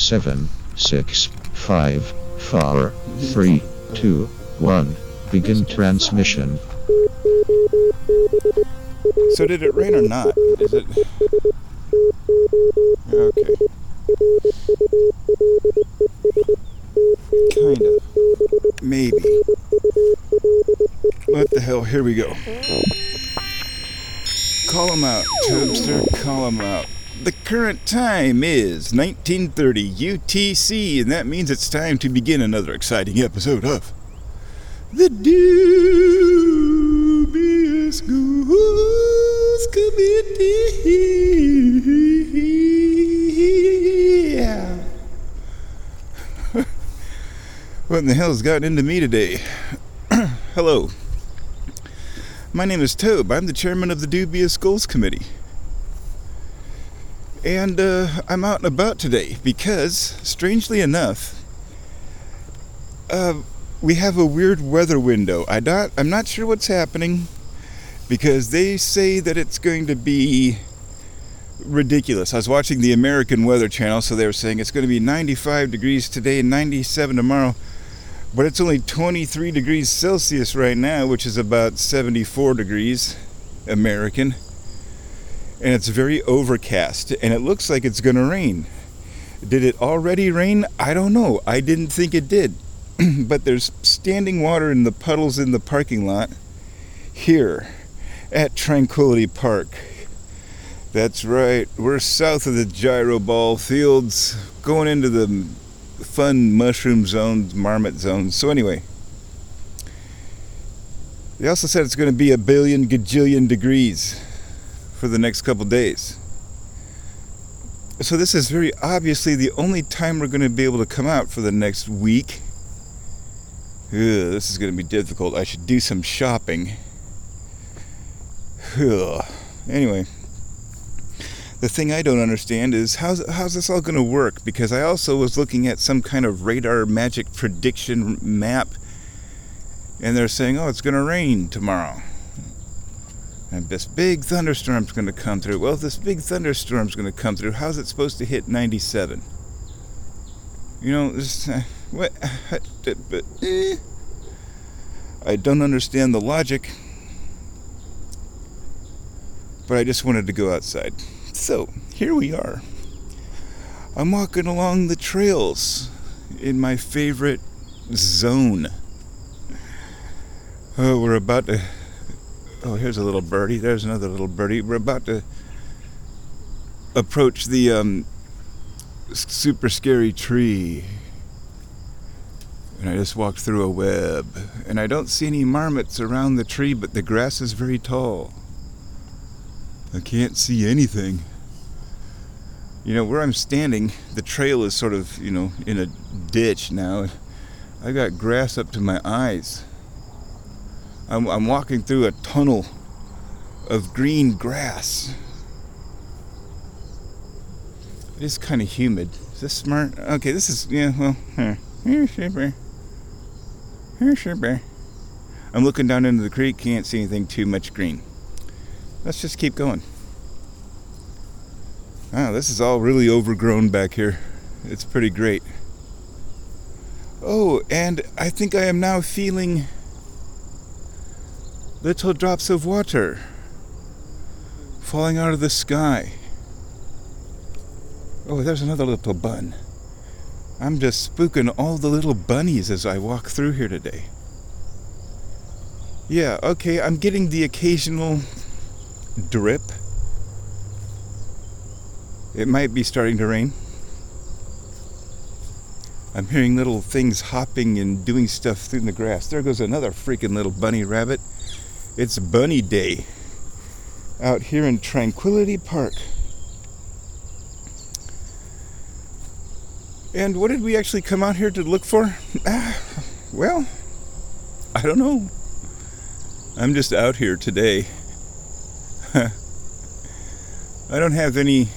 7, 6, 5, 4, 3, 2, 1. Begin transmission. So did it rain or not? Is it... Okay. Kinda. Maybe. What the hell? Here we go. Call him out, Tubster. Call him out. The current time is 1930 UTC, and that means it's time to begin another exciting episode of the Dubious Goose Committee. What in the hell's gotten into me today? Hello. My name is Tobe. I'm the chairman of the Dubious Goals Committee. And I'm out and about today because, strangely enough, we have a weird weather window. I'm not sure what's happening because they say that it's going to be ridiculous. I was watching the American Weather Channel, so they were saying it's going to be 95 degrees today and 97 tomorrow. But it's only 23 degrees Celsius right now, which is about 74 degrees American. And it's very overcast, and it looks like it's going to rain. Did it already rain? I don't know. I didn't think it did. But there's standing water in the puddles in the parking lot here at Tranquility Park. That's right. We're south of the gyro ball fields, going into the fun mushroom zones, marmot zones. So anyway, they also said it's going to be a billion gajillion degrees for the next couple days. So this is very obviously the only time we're going to be able to come out for the next week. This is going to be difficult. I should do some shopping. Anyway, the thing I don't understand is how's this all going to work? Because I also was looking at some kind of radar magic prediction map, and they're saying, oh, it's going to rain tomorrow. And this big thunderstorm's going to come through. Well, if this big thunderstorm's going to come through, how's it supposed to hit 97? You know, this, what? I don't understand the logic, but I just wanted to go outside. So, here we are. I'm walking along the trails in my favorite zone. Oh, we're about to... Oh, here's a little birdie. There's another little birdie. We're about to approach the super scary tree. And I just walked through a web. And I don't see any marmots around the tree, but the grass is very tall. I can't see anything. You know, where I'm standing, the trail is sort of, you know, in a ditch now. I got grass up to my eyes. I'm walking through a tunnel of green grass. It is kind of humid. Is this smart? Okay, this is, yeah, well, I'm looking down into the creek, can't see anything too much green. Let's just keep going. Wow, this is all really overgrown back here. It's pretty great. Oh, and I think I am now feeling little drops of water falling out of the sky. Oh, there's another little bun. I'm just spooking all the little bunnies as I walk through here today. Yeah, okay, I'm getting the occasional drip. It might be starting to rain. I'm hearing little things hopping and doing stuff through the grass. There goes another freaking little bunny rabbit. It's Bunny Day out here in Tranquility Park. And what did we actually come out here to look for? Well, I don't know. I'm just out here today. I don't have any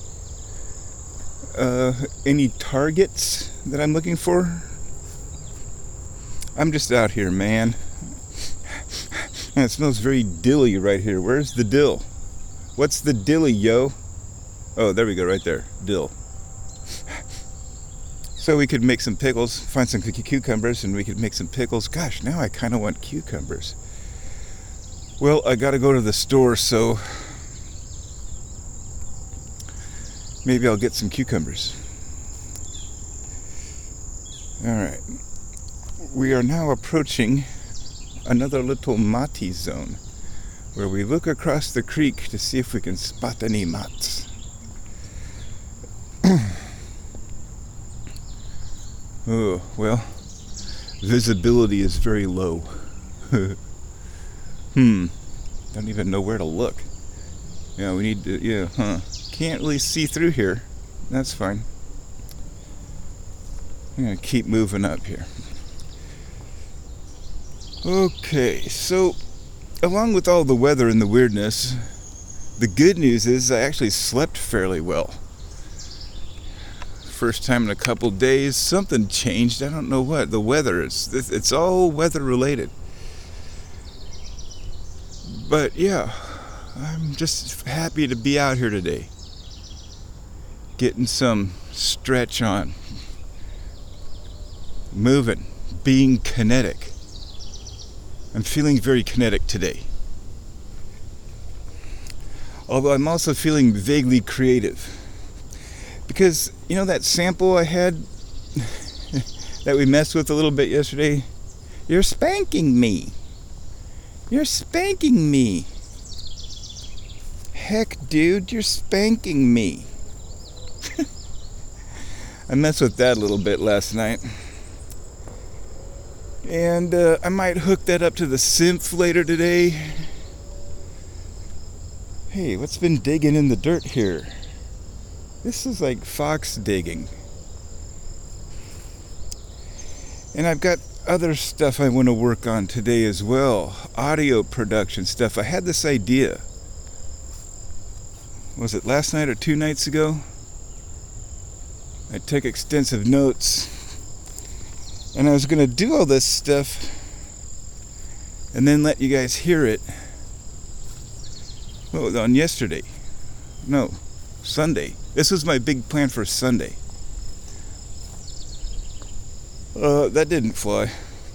targets that I'm looking for. I'm just out here, man. Man, it smells very dilly right here. Where's the dill? What's the dilly, yo? Oh, there we go, right there. Dill. So we could make some pickles, find some cucumbers, and we could make some pickles. Gosh, now I kind of want cucumbers. Well, I got to go to the store, so maybe I'll get some cucumbers. All right. We are now approaching another little mati zone where we look across the creek to see if we can spot any mats. Oh, well, visibility is very low. Don't even know where to look. Yeah, we need to, Can't really see through here. That's fine. I'm gonna keep moving up here. Okay, so along with all the weather and the weirdness, the good news is I actually slept fairly well. First time in a couple days, something changed. I don't know what. The weather, it's all weather related. But yeah, I'm just happy to be out here today. Getting some stretch on. Moving. Being kinetic. I'm feeling very kinetic today. Although I'm also feeling vaguely creative. Because, you know that sample I had that we messed with a little bit yesterday? You're spanking me. You're spanking me. Heck, dude, you're spanking me. I messed with that a little bit last night. And I might hook that up to the synth later today. Hey, what's been digging in the dirt here? This is like fox digging. And I've got other stuff I want to work on today as well. Audio production stuff. I had this idea. Was it last night or 2 nights ago? I took extensive notes. And I was going to do all this stuff and then let you guys hear it. Oh, on yesterday. No, Sunday. This was my big plan for Sunday. That didn't fly.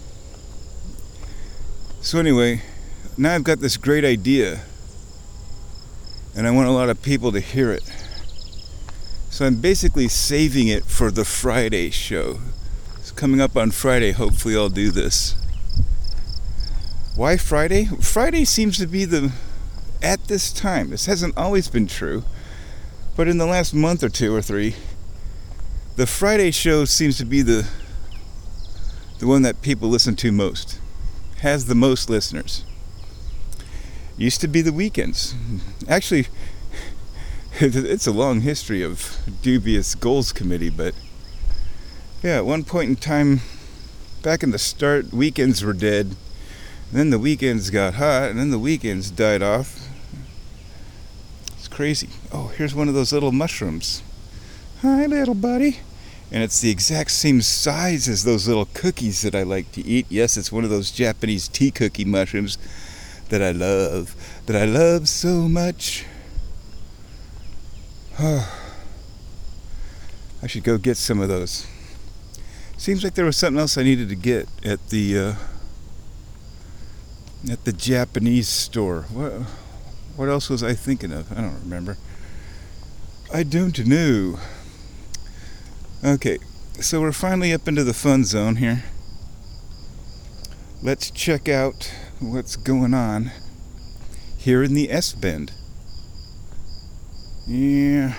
So anyway, now I've got this great idea. And I want a lot of people to hear it. So I'm basically saving it for the Friday show. It's coming up on Friday. Hopefully I'll do this. Why Friday? Friday seems to be at this time. This hasn't always been true. But in the last month or 2 or 3, the Friday show seems to be the one that people listen to most. Has the most listeners. Used to be the weekends. Actually, it's a long history of dubious goals committee, but yeah, at one point in time, back in the start, weekends were dead. And then the weekends got hot, and then the weekends died off. It's crazy. Oh, here's one of those little mushrooms. Hi, little buddy. And it's the exact same size as those little cookies that I like to eat. Yes, it's one of those Japanese tea cookie mushrooms that I love so much. I should go get some of those. Seems like there was something else I needed to get at the Japanese store. What else was I thinking of? I don't remember. I don't know. Okay, so we're finally up into the fun zone here. Let's check out what's going on here in the S-Bend. Yeah.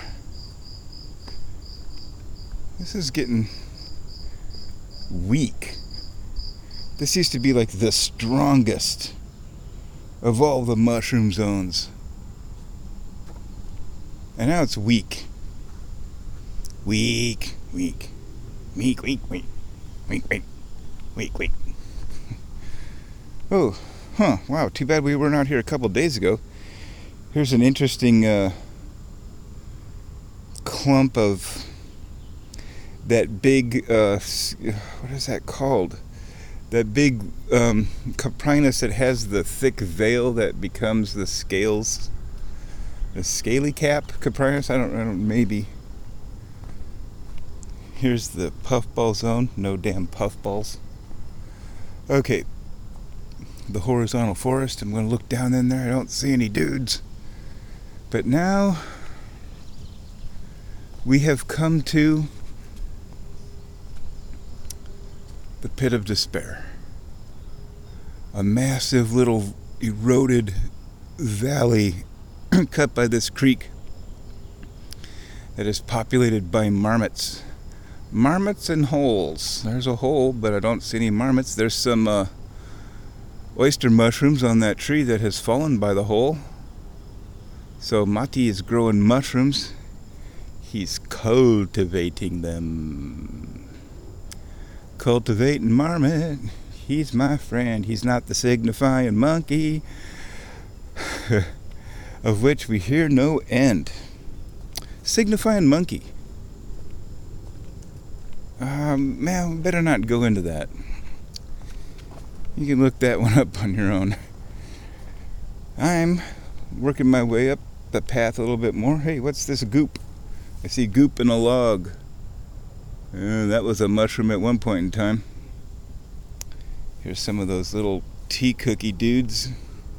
This is getting weak. This used to be like the strongest of all the mushroom zones. And now it's weak. Weak. Oh, wow, too bad we weren't out here a couple days ago. Here's an interesting clump of that big, what is that called? That big Coprinus that has the thick veil that becomes the scales. The scaly cap Coprinus? I don't, maybe. Here's the puffball zone. No damn puffballs. Okay. The horizontal forest. I'm going to look down in there. I don't see any dudes. But now we have come to the Pit of Despair. A massive little eroded valley cut by this creek that is populated by marmots. Marmots and holes. There's a hole, but I don't see any marmots. There's some oyster mushrooms on that tree that has fallen by the hole. So Mati is growing mushrooms. He's cultivating them. Cultivating marmot. He's my friend. He's not the signifying monkey, of which we hear no end. Signifying monkey. Man, better not go into that. You can look that one up on your own. I'm working my way up the path a little bit more. Hey, what's this goop? I see goop in a log. That was a mushroom at one point in time. Here's some of those little tea cookie dudes.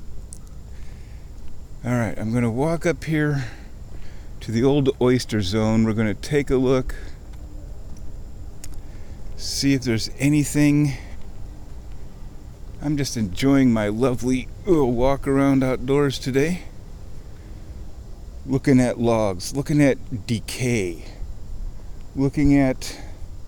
Alright, I'm going to walk up here to the old oyster zone. We're going to take a look, see if there's anything. I'm just enjoying my lovely walk around outdoors today. Looking at logs, looking at decay, looking at...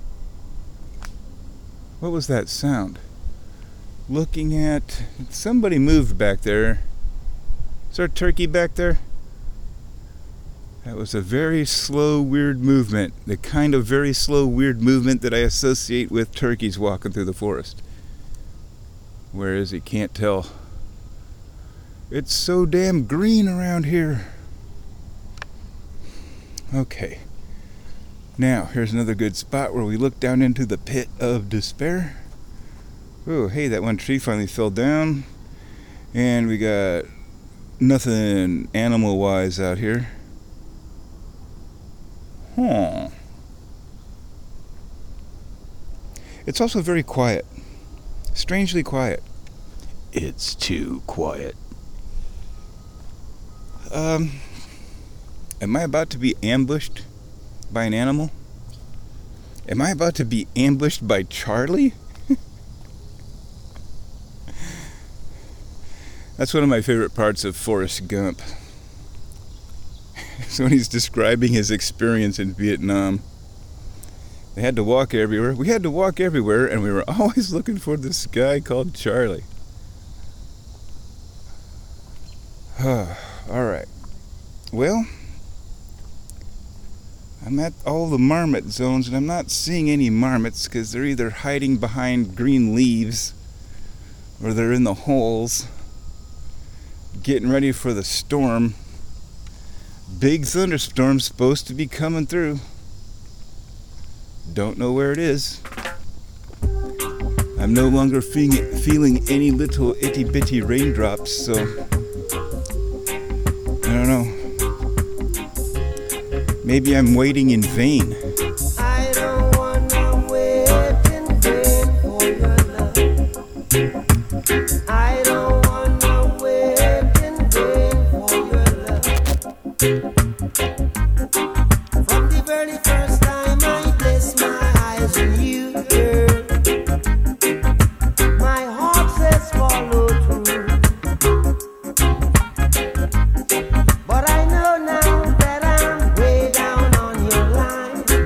What was that sound? Looking at... Somebody moved back there. Is there a turkey back there? That was a very slow, weird movement. The kind of very slow, weird movement that I associate with turkeys walking through the forest. Where is he? Can't tell. It's so damn green around here. Okay. Now, here's another good spot where we look down into the Pit of Despair. Oh, hey, that one tree finally fell down. And we got nothing animal-wise out here. Huh. It's also very quiet. Strangely quiet. It's too quiet. Am I about to be ambushed by an animal? Am I about to be ambushed by Charlie? That's one of my favorite parts of Forrest Gump. It's when he's describing his experience in Vietnam. They had to walk everywhere. We had to walk everywhere, and we were always looking for this guy called Charlie. Alright. Well, I'm at all the marmot zones, and I'm not seeing any marmots because they're either hiding behind green leaves or they're in the holes getting ready for the storm. Big thunderstorm supposed to be coming through. Don't know where it is. I'm no longer feeling any little itty bitty raindrops, so I don't know. Maybe I'm waiting in vain. I don't wanna wait in vain for your love. I don't wanna wait in vain for your love. From the very first time I placed my eyes on you, girl, my heart says follow through. But I know now that I'm way down on your line.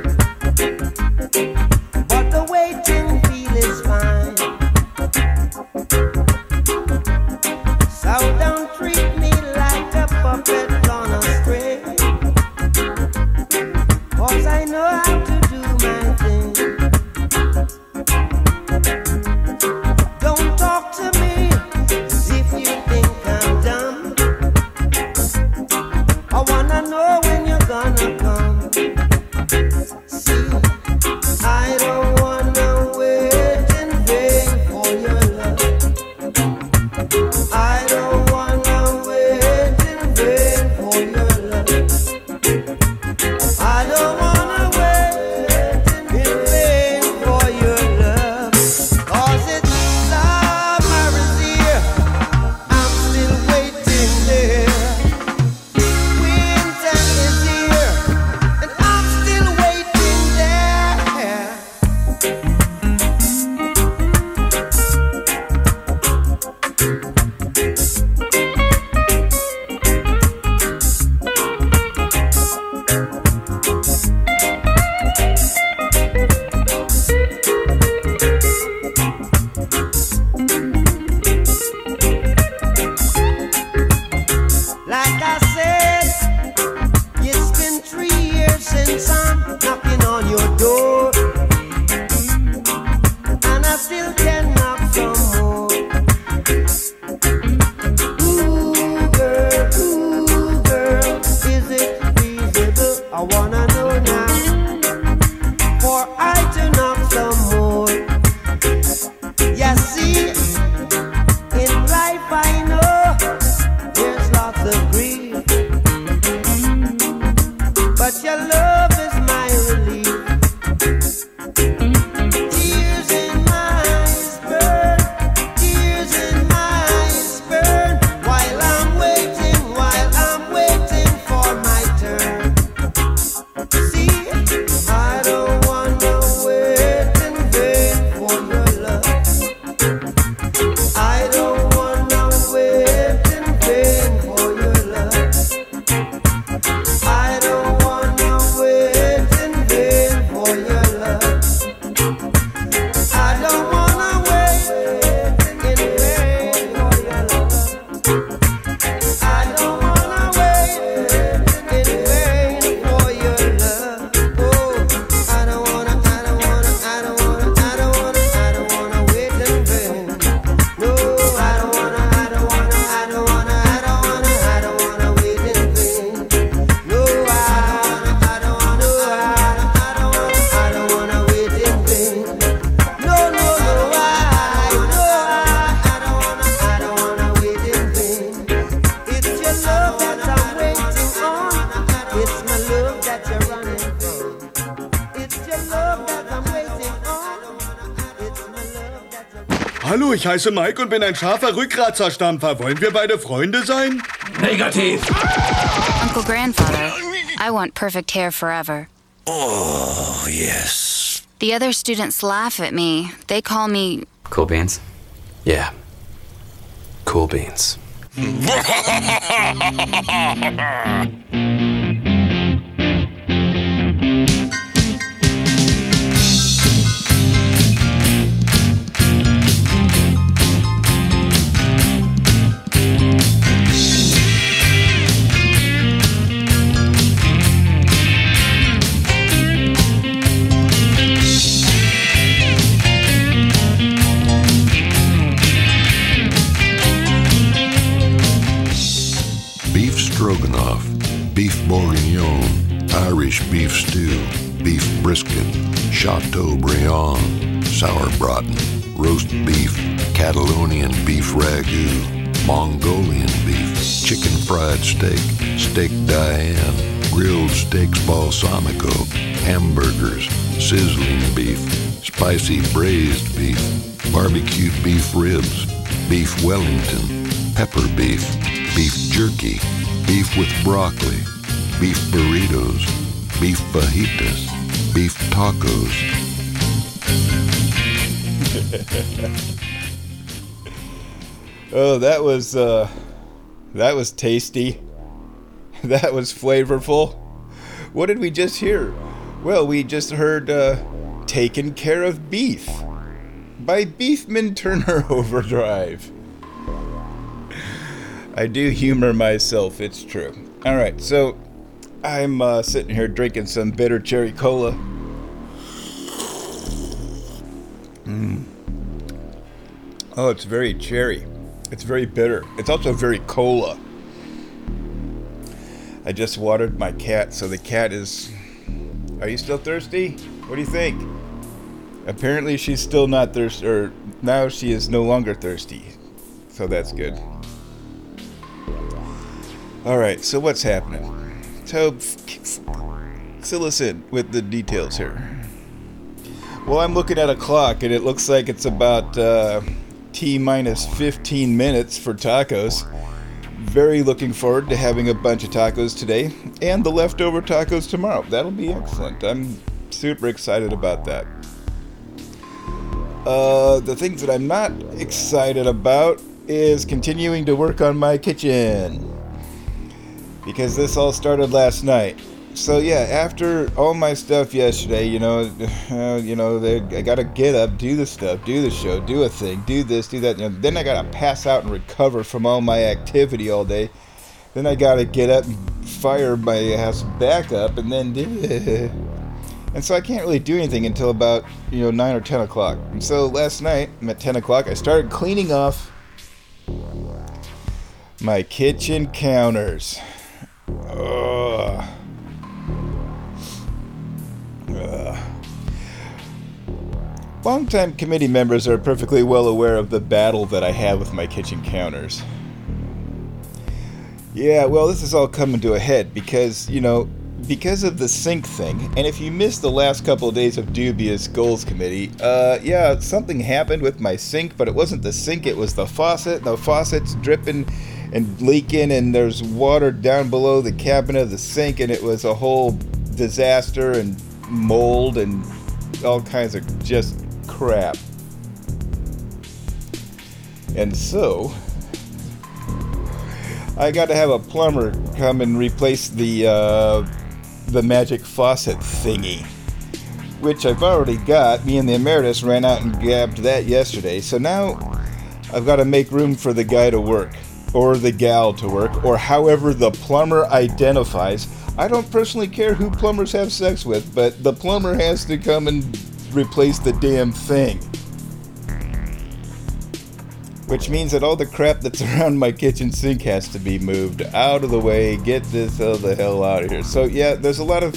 Hallo, ich heiße Mike und bin ein scharfer Rückgratzerstampfer. Wollen wir beide Freunde sein? Negativ. Uncle Grandfather, I want perfect hair forever. Oh, yes. The other students laugh at me. They call me... Cool beans? Yeah. Cool beans. Beef stroganoff, beef bourguignon, Irish beef stew, beef brisket, chateaubriand, sauerbraten, roast beef, Catalonian beef ragu, Mongolian beef, chicken fried steak, steak Diane, grilled steaks balsamico, hamburgers, sizzling beef, spicy braised beef, barbecued beef ribs, beef Wellington, pepper beef, beef jerky, beef with broccoli, beef burritos, beef fajitas, beef tacos. Oh, that was tasty. That was flavorful. What did we just hear? Well, we just heard Taken Care of Beef by Beefman Turner Overdrive. I do humor myself, it's true. Alright, so I'm sitting here drinking some bitter cherry cola. Oh, it's very cherry. It's very bitter. It's also very cola. I just watered my cat, so the cat is... Are you still thirsty? What do you think? Apparently she's still not thirsty, or now she is no longer thirsty. So that's good. Alright, so what's happening? So fill us in with the details here. Well, I'm looking at a clock, and it looks like it's about T-minus 15 minutes for tacos. Very looking forward to having a bunch of tacos today, and the leftover tacos tomorrow. That'll be excellent. I'm super excited about that. The things that I'm not excited about is continuing to work on my kitchen, because this all started last night. So yeah, after all my stuff yesterday, I gotta get up, do the stuff, do the show, do a thing, do this, do that. Then I gotta pass out and recover from all my activity all day. Then I gotta get up and fire my ass back up, and then and so I can't really do anything until about 9 or 10 o'clock. And so last night, at 10 o'clock, I started cleaning off my kitchen counters. Ugh. Longtime committee members are perfectly well aware of the battle that I have with my kitchen counters. Yeah, well, this is all coming to a head because of the sink thing. And if you missed the last couple of days of dubious goals committee, something happened with my sink, but it wasn't the sink, it was the faucet. The faucet's dripping and leaking, and there's water down below the cabinet of the sink, and it was a whole disaster, and mold and all kinds of just crap. And so I got to have a plumber come and replace the magic faucet thingy, which I've already got. Me and the emeritus ran out and grabbed that yesterday, so now I've got to make room for the guy to work, or the gal to work, or however the plumber identifies. I don't personally care who plumbers have sex with, but the plumber has to come and replace the damn thing. Which means that all the crap that's around my kitchen sink has to be moved out of the way. Get this the hell out of here. So yeah, there's a lot of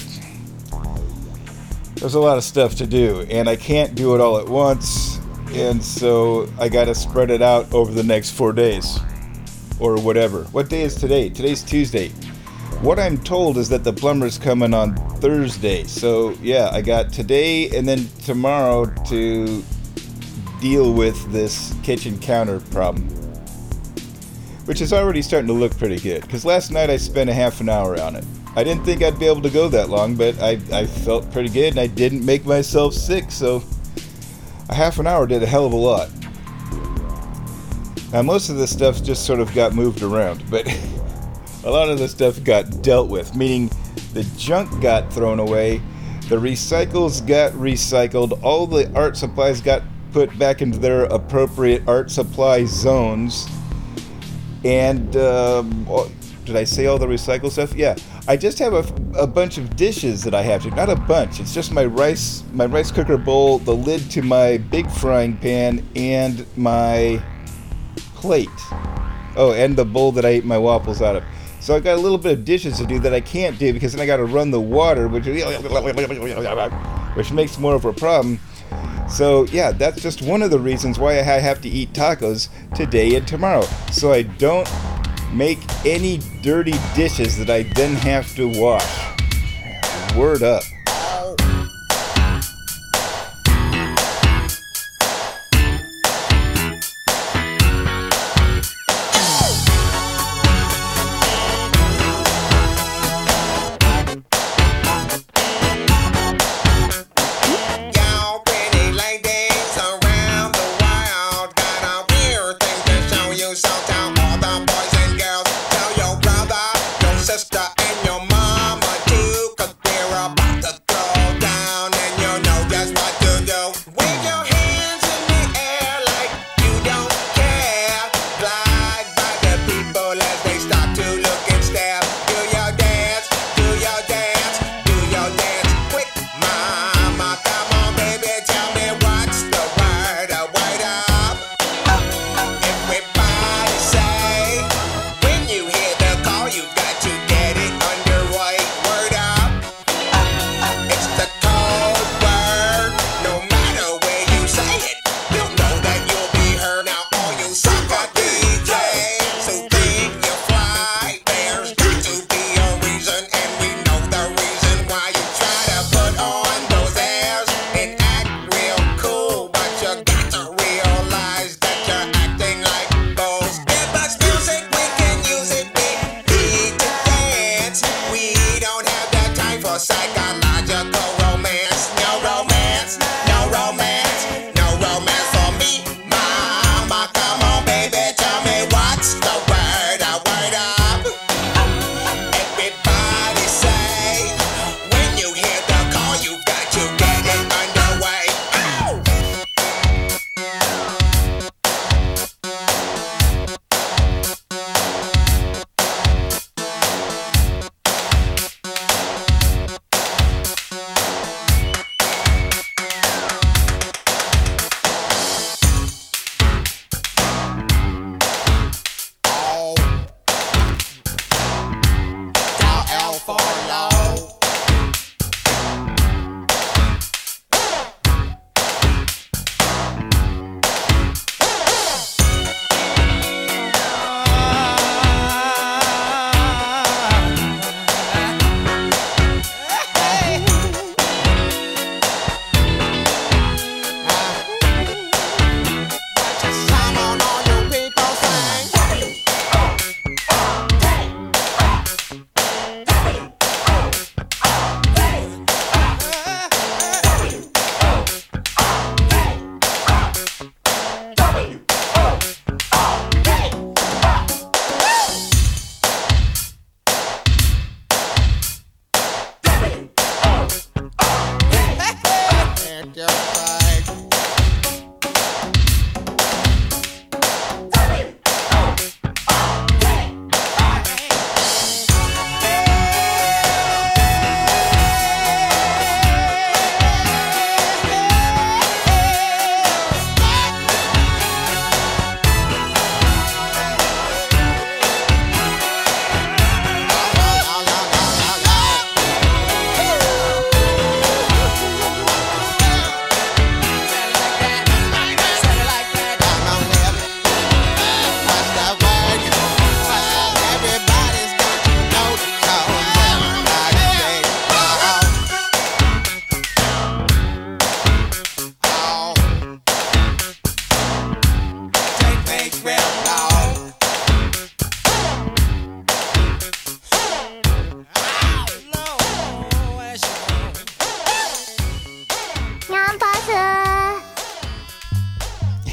stuff to do, and I can't do it all at once, and so I gotta spread it out over the next 4 days. Or whatever. What day is today? Today's Tuesday. What I'm told is that the plumber's coming on Thursday. So yeah, I got today and then tomorrow to deal with this kitchen counter problem, which is already starting to look pretty good. Because last night I spent a half an hour on it. I didn't think I'd be able to go that long, but I felt pretty good, and I didn't make myself sick, so a half an hour did a hell of a lot. Now, most of this stuff just sort of got moved around, but a lot of the stuff got dealt with, meaning the junk got thrown away, the recycles got recycled, all the art supplies got put back into their appropriate art supply zones, and did I say all the recycled stuff? Yeah. I just have a bunch of dishes that I have to, not a bunch, it's just my rice cooker bowl, the lid to my big frying pan, and my plate. Oh, and the bowl that I ate my waffles out of. So I got a little bit of dishes to do that I can't do because then I got to run the water, which makes more of a problem. So yeah, that's just one of the reasons why I have to eat tacos today and tomorrow, so I don't make any dirty dishes that I then have to wash. Word up. Sister and your mama too, 'cause they're about to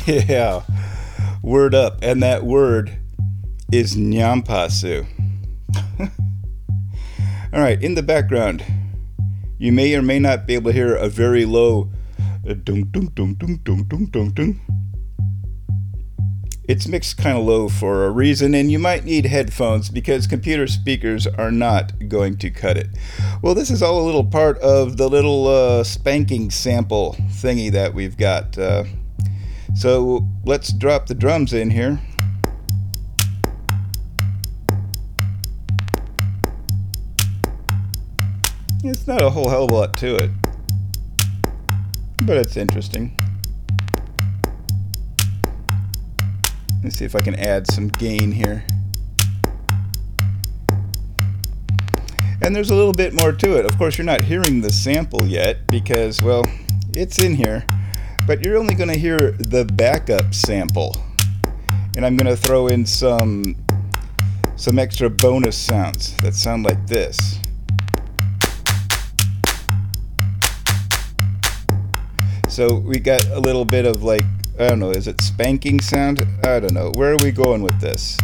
Yeah, word up. And that word is Nyampasu. All right, in the background, you may or may not be able to hear a very low dung dung dung dung dung dung dung dung. It's mixed kind of low for a reason, and you might need headphones because computer speakers are not going to cut it. Well, this is all a little part of the little spanking sample thingy that we've got. So let's drop the drums in here. It's not a whole hell of a lot to it, but it's interesting. Let's see if I can add some gain here. And there's a little bit more to it. Of course, you're not hearing the sample yet because, well, it's in here, but you're only going to hear the backup sample. And I'm going to throw in some extra bonus sounds that sound like this. So we got a little bit of like, I don't know, is it spanking sound? I don't know. Where are we going with this?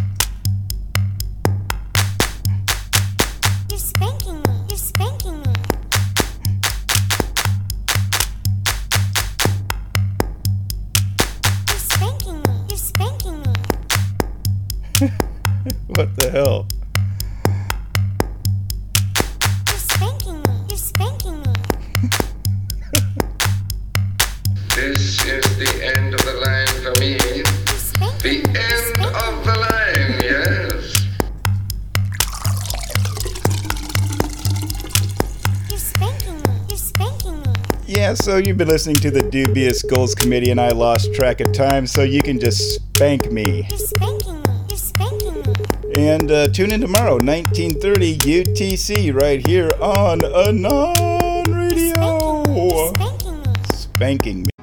You're spanking me. You're spanking me. You're spanking me. You're spanking me. What the hell? You're spanking me. You're spanking me. This is the end of the line for me. The end of the line, yes. You're spanking me. You're spanking me. Yeah, so you've been listening to the Dubious Goals Committee and I lost track of time, so you can just spank me. You're spanking me. You're spanking me. And tune in tomorrow, 1930 UTC, right here on Anon Radio. You're spanking me. Spanking me.